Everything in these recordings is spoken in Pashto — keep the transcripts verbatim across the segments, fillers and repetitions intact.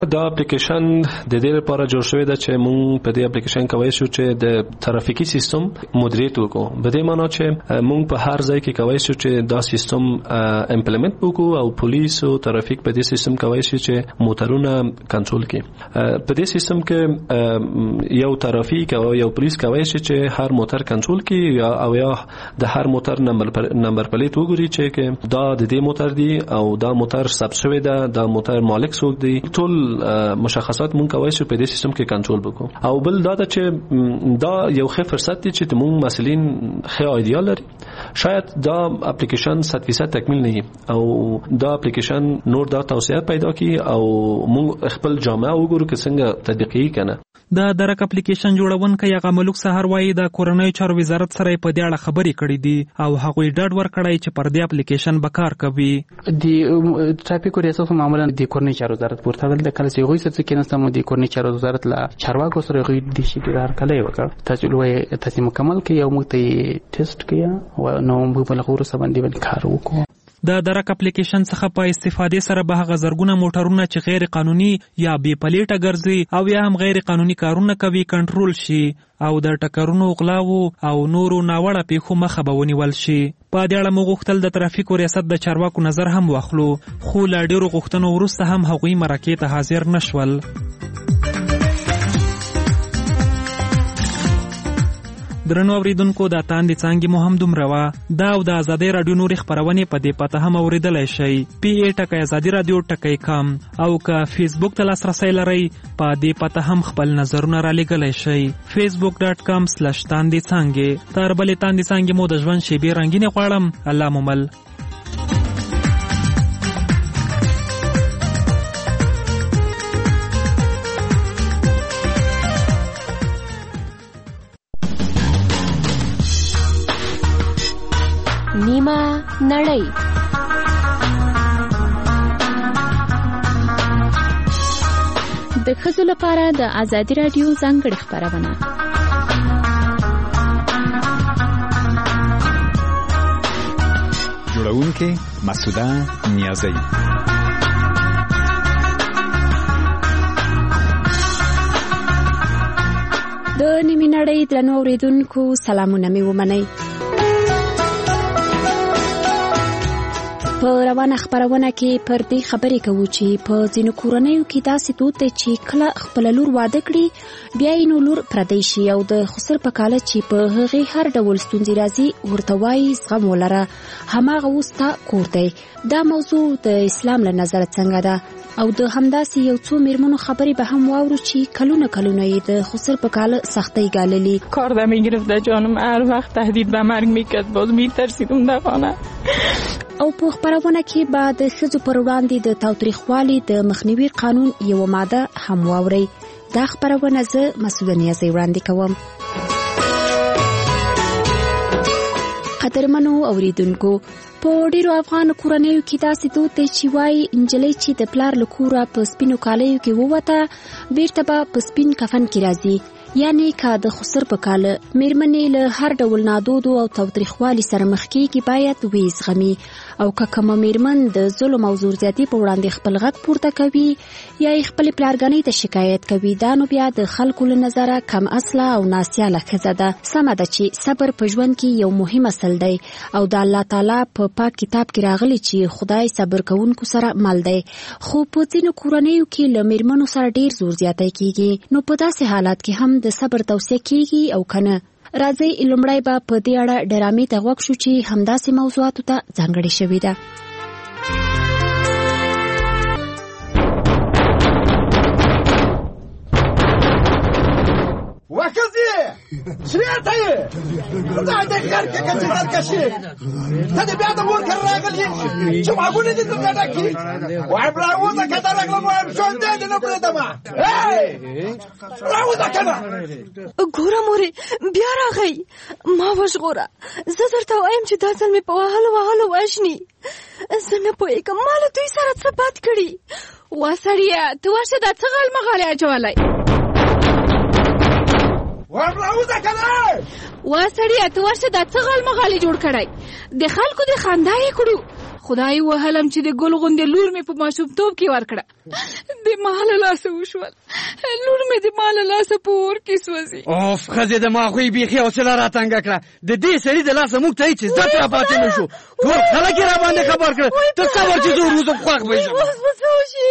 دا اپلیکیشن د دې لپاره جوړ شوی دی چې مونږ په دې اپلیکیشن کوي شو چې د ترافیکي سیستم مدیریت وکړو. په دې معنی چې مونږ په هر ځای کې کوي شو چې دا سیستم امپلیمنٹ وکړو او پولیس او ترافیک په دې سیستم کوي شي چې موټرونه کنټرول کړي. په دې سیستم کې یو ترافیک او یو پولیس کوي شي چې هر موټر کنټرول کړي او یا د هر موټر نمبر نمبر پلیټ وګوري چې دا د دې موټر دی او دا موټر ثبت شوی دی، دا موټر مالک څوک دی، ټول مشخصات مونږ کوي چې په دې سیستم کې کنټرول وکړو. او بل دا چې دا یو ښه فرصت دی چې مونږ مسلین ښه ایډیا لري. شاید دا اپلیکیشن صد فیصد تکمیل نه وي او دا اپلیکیشن نور دا توسعه پیدا کړي او مونږ خپل جامعه وګورو چې څنګه تطبیقي کنه. د درک اپلیکیشن جوړونکي هغه ملک سحر وایي د کورنۍ چارو وزارت سره په دې اړه خبرې کړې دي او هغوی ډاډ ورکړی چې پر دې اپلیکیشن به کار کوي. د ټرافیک ریاست معمولا د کورنۍ چارو وزارت پورته تړل د کله چې هغوی څه کېناستم د کورنۍ چارو وزارت له چارواکو سره هغوی د شي ډار کله وکړ تاسو لوی تاسو مکمل کړئ او موږ ته ټیسټ کړئ او نو موږ په لغور سره باندې کار وکړو. د درک اپلیکیشن څخه په استفادې سره به هغه زرګونه موټرونه چې غیر قانوني یا بې پلیټه ګرځي او یا هم غیر قانوني کارونه کوي کنټرول شي او د ټکرونو، غلاو او نورو ناوړه پیښو مخه به ونیول شي. په دې اړه موږ غوښتل د ترافیکو ریاست د چارواکو نظر هم واخلو، خو له ډېرو غوښتنو وروسته هم هغوی مرکې ته حاضر نشول. درنو اوریدونکو، دا تاندې څانګې مو هم دومره وه. دا او د ازادۍ راډیو نورې خپرونې په دې پته هم اورېدلی شئ، پی ای ټکی ازادي راډیو ټکی کام، او که فیسبوک ته لاسرسی لرئ په دې پته هم خپل نظرونه رالیږلی شئ. فیسبوک ډاټ کام سلش تاندې څانګې. تر بلې تاندې څانګې مو د ژوند شیبې رنګینې غواړم. الله مو مل. نیمه نړۍ. د ښځو لپاره د ازادي راډیو ځانګړې خپرونه. جوړونکې مسعوده نیازی. د نیمه نړۍ درنو اوریدونکو سلامونه مې ومنئ. په روانه خبرونه کې پر دې خبرې کوو چې په ځینو کورنیو کې داسې دود دی چې کله خپل لور واده کړي بیا یې نو لور پردی شي او د خسر په کاله چې په هغې هر ډول ستونزې راځي ورته وایي زغم ولره، هماغه اوس تا کور دی. دا موضوع د اسلام له نظره څنګه ده؟ او د همداسې یو څو میرمنو خبرې به هم واورو چې کلونه کلونه یې د خسر په کاله سختۍ ګاللي. کار میگرفت جانم، هر وقت تهدید به مرگ میکرد، باز میترسیدم در خانه. او په خبرونه کې به د ښځو پر وړاندې د تاوتریخوالي د مخنیوي قانون یوه ماده هم واورئ. دا خبرونه زه مسعوده نیازی وړاندې کوم. قدرمنو اوریدونکو، په ډیرو افغان کورنیو کې داسې دود دی چې وایي نجلۍ چې د پلار له کوره په سپینو کالیو کې ووته بیرته به په سپین کفن کې راځي. یعنی که د خسر په کاله میرمنې له هر ډول نادودو او تاوتریخوالي سره مخ کېږي باید ویې زغمي، او که کومه میرمن د ظلم او زور زیاتي په وړاندې خپل غږ پورته کوي یا یې خپلې پلارګنۍ ته شکایت کوي، دا نو بیا د خلکو له نظره کم اصله او ناسیاله ښځه ده. سمه ده چې صبر په ژوند کې یو مهم اصل دی او د الله تعالی په پاک کتاب کې راغلی چې خدای صبر کوونکو سره مل دی. خو په ځینو کورنیو کې له میرمنو سره ډیر زور زیاتی کېږي، نو په داسې حالات کې هم د صبر توصیه کېږي او کنه. راځئ لومړی به په دې اړه ډرامې ته غوږ شو چې همداسې موضوعاتو ته ځانګړې شوې ده. وکزی چیرته یې؟ خدای دې خیر کړي چې درکشي ته دې بیا د مور کره راغلې چې ماګونې دې درته ډکي وایم راوځه که ته راغلم وایم ژوندی دې نه پرېږدم. راوځه که نه. ګوره مورې بیا راغی، ما وژغوره. زه درته وایم چې دا ځل مې په وهلو وهلو وژني. زه نه پوهېږم ما له دوی سره څه بد کړي. وا سړیه ته ورشه دا څه غل مغالې اچولی. وایم راوځه که نه. وا سړیه ته ورشه دا څه غل مغالې جوړ کړی. د خلکو د خندا یې کړو. خدای وهلم چې د ګل غوندې لور مې په ماشومتوب کې ورکړه، د ما له لاسه وشول. لور مې د ما له لاسه په اور کې سوځي. اوف ښځې د ما خوی بیخي حوصله راتنګه کړه. د دې سړي د لاسه موږ ته هېڅ عزت را پاتې نه شو. ټول خلک یې راباندې خبر کړه. ته صبر چې زه وروځم خوښ به شم. اوس به څه وشي؟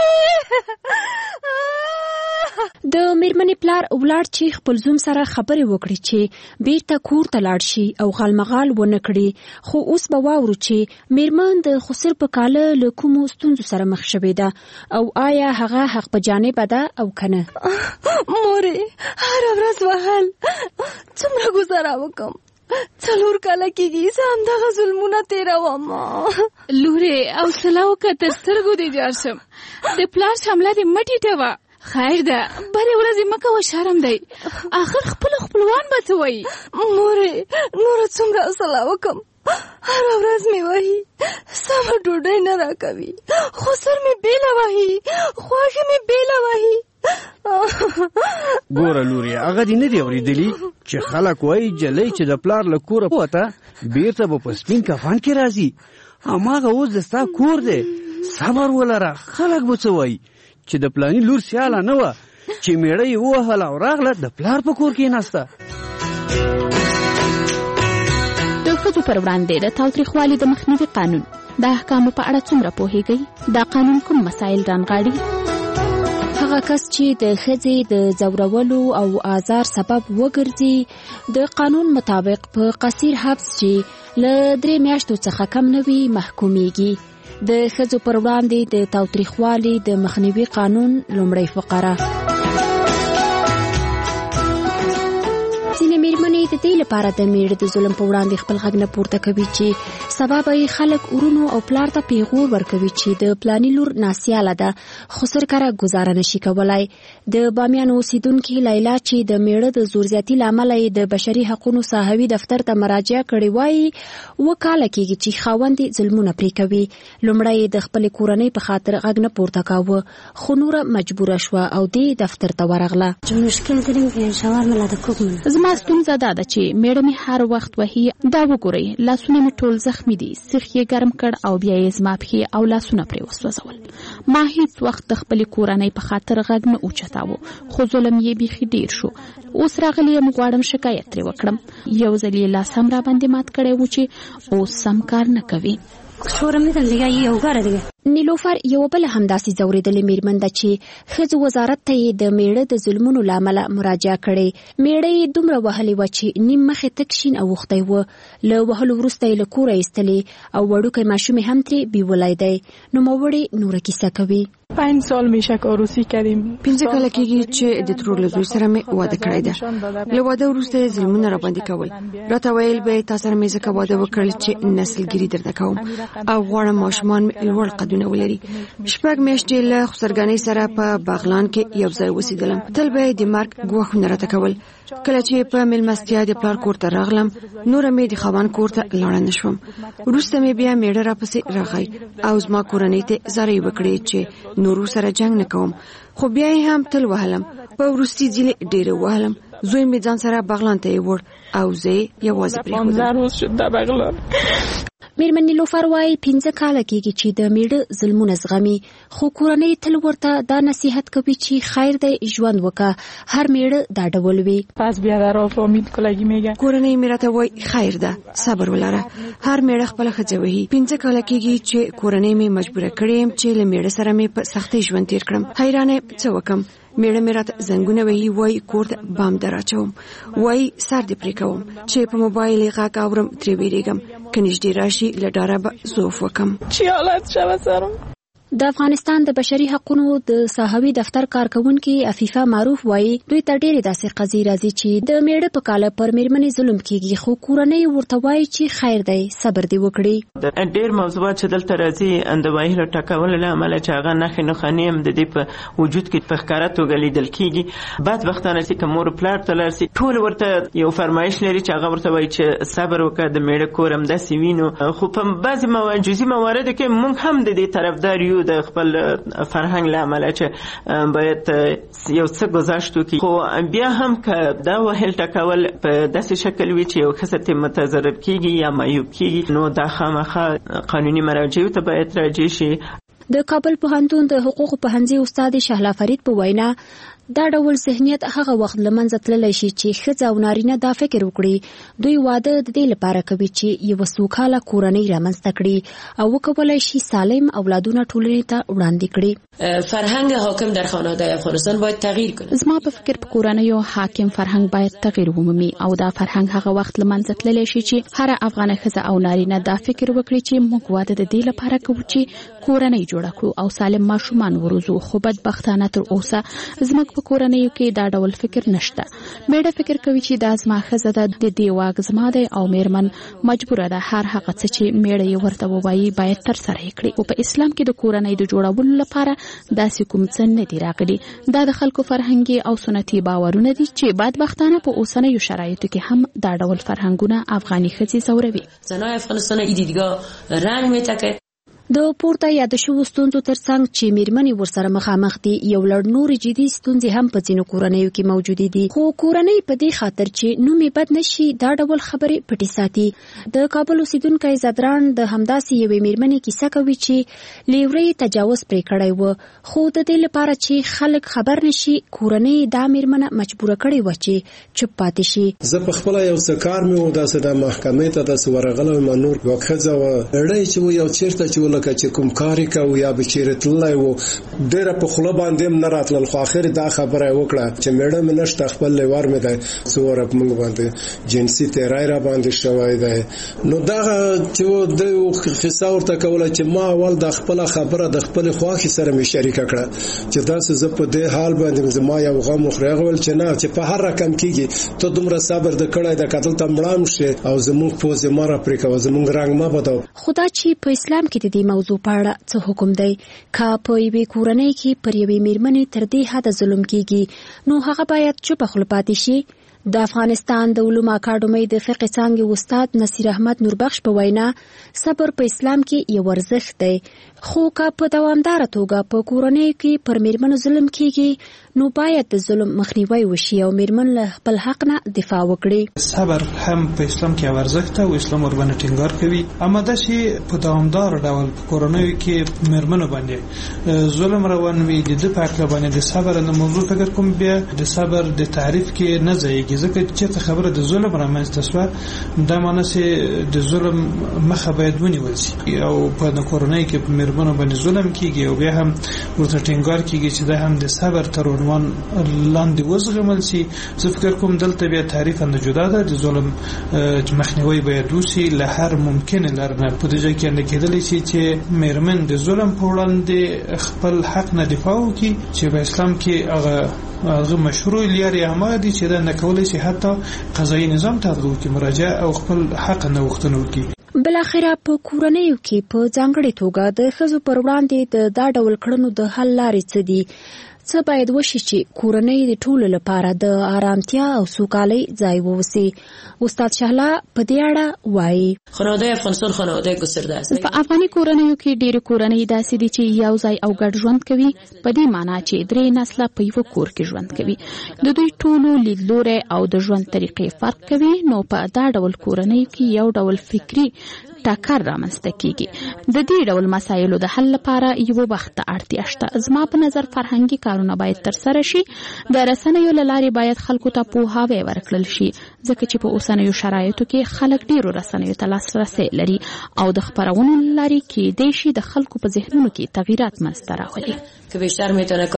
د میرمنې پلار ولاړ چې خپل زوم سره خبرې وکړي چې بیرته کور ته لاړ شي او غالمغال ونه کړي. خو اوس به واورو چې میرمن د خسر په کاله له کومو ستونزو سره مخ شوې ده او آیا هغه حق په جانبه ده او کنه. مورې هره ورځ وهل څومره ګزاره وکم؟ څلور کاله کېږي زه همدغه ظلمونه تېروم. لورې حوصله وکړه تر سترګو دې جار شم. د پلار شمله دې مه ټیټوه. خیر ده بلې ورځې مه کوه، شرم دی. آخر خپل خپلوان به څه وایي؟ مورې نوره څومره حوصله وکم؟ هره ورځ مې وهي، سمه ډوډۍ نه راکوي، خو سر مې بېله وهي، خواښې مې بېله وهي. ګوره لورې هغه دې نه دي اورېدلي چې خلک وایي جلۍ چې د پلار له کوره ووته بېرته به په سپین کفن کې راځي. هماغه اوس د ستا کور دی. صبر ولره. خلک به څه وایي چې د پلاني لور سیاله نه وه چې میړه یې ووهله او راغله د پلار په کور کې ناسته. د ښځو پر وړاندې د تاوتریخوالي د مخنیوي قانون د احکامو په اړه څومره پوهیږئ؟ دا قانون کوم مسایل رانغاړي؟ هغه کس چې د ښځې د ځورولو او آزار سبب وګرځي د قانون مطابق په قصیر حبس چې له درې میاشتو څخه کم نه وي محکومیږي. د ښځو پر وړاندې د تاوتریخوالي د مخنیوي قانون لومړۍ فقره. ځینې میرمنې د دې لپاره د میړه د ظلم په وړاندې خپل غږ نه پورته کوي چې سبا به یې خلک ورونو او پلار ته پیغور ورکوي چې د پلاني لور ناسیاله ده خو سرکاره ګزاره نشي کولای. د بامیان اوسیدونکې لیلا چې د میړه د زور زیاتي له امله یې د بشري حقونو ساحوي دفتر ته مراجعه کړې وایي اوه کاله کېږي چې خاوند یې ظلمونه پرې کوي. لومړی یې د خپلې کورنۍ په خاطر غږ نه پورته کاوه خو نوره مجبوره شوه او دې دفتر ته ورغله. زما ستونزه دا ده چې میړه مې هر وخت وهي. دا وګورئ لاسونه مې ټول زخمي دي، سیخ یې ګرم کړ او بیا یې زما پښې او لاسونه پرې وسوځول. ما هیڅ وخت د خپلې کورنۍ په خاطر غږ نه اوچتاوه خو ظلم یې بیخي ډیر شو. اوس راغلی یم غواړم شکایت ترې وکړم. یو ځل یې لاس هم راباندې مات کړی و چې اوس سم کار نه کوي. نیلوفر یو بل همداسې ځورېدلې میرمن ده چې ښځو وزارت ته یې د میړه د ظلمونو له امله مراجعه کړې. میړه یې دومره وهلې وه چې نیم مخې تک شین اوښتی و. له وهلو وروسته یې له کوره ایستلې او وړوکی ماشوم هم ترې بیولی دی. نوموړې نوره کیسه کوي. پنج سال میشه که عروسی کردیم. پنځه کاله کېږي چې د ترور له زوی سره مې واده کړی ده. له واده وروسته یې ظلمونه راباندې کول. راته ویل به تا سره مې ځکه واده وکړل چې نسلګري درته کوم او غواړم ماشومان مې لوړ قدونه ولري. شپږ میاشتې له خسرګانۍ سره په بغلان کې یو ځای اوسېدلم. تل به یې د مرګ ګواښونه راته کول. کله چې په مېلمستیا د پلار کور ته راغلم نوره مې د خاوند کور ته لاړه نه شوم. وروسته مې بیا میړه راپسې راغی او زما کورنۍ ته زارۍ وکړې چې نورو سره جنگ نه کوم خو بیا یې هم تل وهلم. په وروستي ځلې ډېره وهلم. زوی مې ځان سره بغلان ته یې وړ او زه یې یوازې پرېښودم. میرمن نیلوفر وایي پنځه کاله کېږي چې د میړه ظلمونه زغمي خو کورنۍ تل ورته دا نصیحت کوي چې خیر دی ژوند وکړه. هر میړه دا ډول وي. پس بیادر امید کلگی میگه کورنۍ مې راته وایي خیر ده صبر ولره. هر میړه خپله ښځه وهي. پنځه کاله کېږي چې کورنۍ مې مجبوره کړې یم چې له میړه سره مې په سختۍ ژوند تېر کړم. حیرانه څه وکم؟ میړه مې راته زنګونه وهي وایي کور ته بام در اچوم وایي سر دې پرې کوم چې په موبایل یې غږ اورم ترې ویرېږم که نږدې راشي له ډاره به زوف وکم. چی حالت شوه سرم؟ د افغانستان د بشري حقونو د ساحوي دفتر کارکونکي عفیفه معروف وایي دوی ته ډېرې داسې قضیې راځي چې د میړه په کاله پر میرمنې ظلم کېږي خو کورنۍ ورته وایي چې خیر دی صبر دې وکړي. ډېر موضوعات چې دلته راځي د وایي ټاکولو له امله چې هغه نښې نښانې هم د دې په وجود کې په ښکاره توګه لیدل کېږي. بدبختانه چې که مور پلار ته لاړ شي ټول ورته یو فرمایش لري چې هغه ورته وایي چې صبر وکړه د میړه کور همداسې وي. نو خو په بعضې جزئي مواردو کې موږ هم د دې طرفدار یو شو د خپل فرهنګ له امله چې باید یو څه گذشت وکړي، خو بیا هم که دا وهل ټکول په داسې شکل وي چې یو کس ته متضرر کیږي یا معیوب کیږي، نو دا خامخا قانوني مراجعو ته باید راجع شي. د کابل پوهنتون د حقوقو پوهنځي استاد شهلا فرید په وینا دا ډول ذهنیت هغه وخت لمنځه تللی شي چې ښځه او نارینه دا فکر وکړي دوی واده د دې لپاره کوي چې یو سوکاله کورنۍ رامنځته کړي او وکولای شي سالم اولادونه ټولنې ته وړاندې کړي. فرهنگ حاکم در خانواده افغانستان باید تغییر کنه. زما په فکر په کورنیو حاکم فرهنگ باید تغییر ومومي او دا فرهنگ هغه وخت لمنځه تللی شي چې هر افغان ښځه او نارینه دا فکر وکړي چې موږ واده د دې لپاره کوو چې کورنۍ جوړه کړو او سالم ماشومان وروزو. خو بدبختانه تر اوسه زموږ په کورنیو کې دا ډول فکر نشته. میړه فکر کوي چې دا زما ښځه ده، د دې واک زما دی او میرمن مجبوره ده هر هغه څه چې میړه یې ورته ووایي باید ترسره یې کړي. او په اسلام کې د کورنۍ د جوړولو لپاره داسې کوم څه نه دي راغلي. دا د خلکو فرهنګي او سنتي باورونه دي چې بدبختانه په اوسنیو شرایطو کې هم دا ډول فرهنګونه افغاني ښځې ځوروي. زنای افغانستان ای دیدگاه رنگ میتکه. د پورته یاد شوو ستونزو ترڅنګ چې میرمنې ورسره مخامخ دي، یو لړ نورې جدي ستونزې هم په ځینو کورنیو کې موجودې دي، خو کورنۍ په دې خاطر چې نوم یې بد نشي دا ډول خبرې پټې ساتي. د کابل اوسیدونکی زدران د همداسې یوې میرمنې کیسه کوي چې لیورې تجاوز پرې کړی و، خو د دې لپاره چې خلک خبر نشي کورنۍ دا میرمنه مجبوره کړې و چې چوپ پاتې شي. زه په خپله یو څه کار مې و داسې د محکمې ته داسې ورغلی وم، نور یوه ښځه وه ړۍ چې و یو چېرته چې لکه چې کوم کار یې کوو یا به چېرې تللی و ډېره په خوله باندې هم نه راتلل، خو اخر دا خبره یې وکړه چې میړه مې نشته خپل لیوار مې دی څه وره په موږ باندې جنسي تیری را باندې شوی دی. نو دغه چې و د قصه ورته کوله چې ما اول د خپله خبره د خپلې خواښې سره مې شریکه کړه چې داسې زه په دې حال باندې زما یو غم وخوري. هغه ویل چې نه چې په هر رقم کېږي ته دومره صبر د کړی ده که دلته مړام شې او زموږ پوځ یې مه راپرې کوه زموږ رنګ مه بدو. خو دا چې په اسلام کې د دې موضوع په اړه څه حکم دی؟ که په یوې کورنۍ کې پر یوې میرمنې تر دې حده ظلم کیږي نو هغه باید چوپه خوله پاتې شي. د افغانستان د علومو اکاډمۍ د فقه څانګې استاد نصیر احمد نوربخش په وینا صبر په اسلام کې یو ارزښت دی، خو که په دوامداره توګه په کورنۍ کې پر میرمنو ظلم کیږي نو باید د ظلم مخنیوی وشي او میرمن له خپل حق نه دفاع وکړي. صبر هم په اسلام کې یو ارزښت او اسلام ورباندې ټینګار کوي، اما دا چې په دوامدار ډول په کورنۍ کې میرمنو باندې ظلم روان وي د دې په اړه باندې د صبر د موضوع فکر کوم بیا د صبر د تعریف کې نه ځایږي، ځکه چې خبره د ظلم رامنځته شوه دا معنی چې د ظلم مخه باید ونیول شي او په کورنۍ کې په میرمنو باندې ظلم کیږي او بیا هم ورته ټینګار کیږي چې دا هم د صبر تر عنوان لاندې وزغمل شي. زه فکر کوم دلته بیا تعریف هم جدا ده، د ظلم مخنیوی باید وشي له هر ممکنه لار نه. په دې ځای کې نه کېدلی شي چې میرمن د ظلم په وړاندې خپل حق نه دفاع وکړي چې په اسلام کې هغه هغه مشروع لري هغه دي چې دا نه کولای شي حتی قضایي نظام ته وکړي مراجعه او خپل حق نه وختنه وکړي. بل اخره په کورنیو کې په ځانګړي توګه د ښځو پر وړاندې د دا ډول کړنو د حل لارې څه دي؟ څه باید وشي چې کورنۍ د ټولو لپاره د آرامتیا او سوکالۍ ځای ووسي؟ استاد شهلا په دې اړه وایي. خانواده افغانستان خانواده گسترده است. په افغاني کورنیو کې ډېرې کورنۍ داسې دي چې یو ځای او ګډ ژوند کوي، په دې معنی چې درې نسله په یو کور کې ژوند کوي. د دوی ټولو لیدلوري او د ژوند طریقې فرق کوي، نو په دا ډول کورنیو کې یو ډول فکری ټکر رامنځته کیږي. د دې ډول مسایلو د حل لپاره یو وخت اړتیا شته. زما په نظر فرهنګي کارونه باید ترسره شي، د رسنیو له لارې باید خلکو ته پوهاوی ورکړل شي، ځکه چې په اوسنیو شرایطو کې خلک ډیرو رسنیو ته لاسرسی لري او د خپرونو له لارې کېدای شي د خلکو په ذهنونو کې تغییرات منځته راولي. که بیشتر میتونه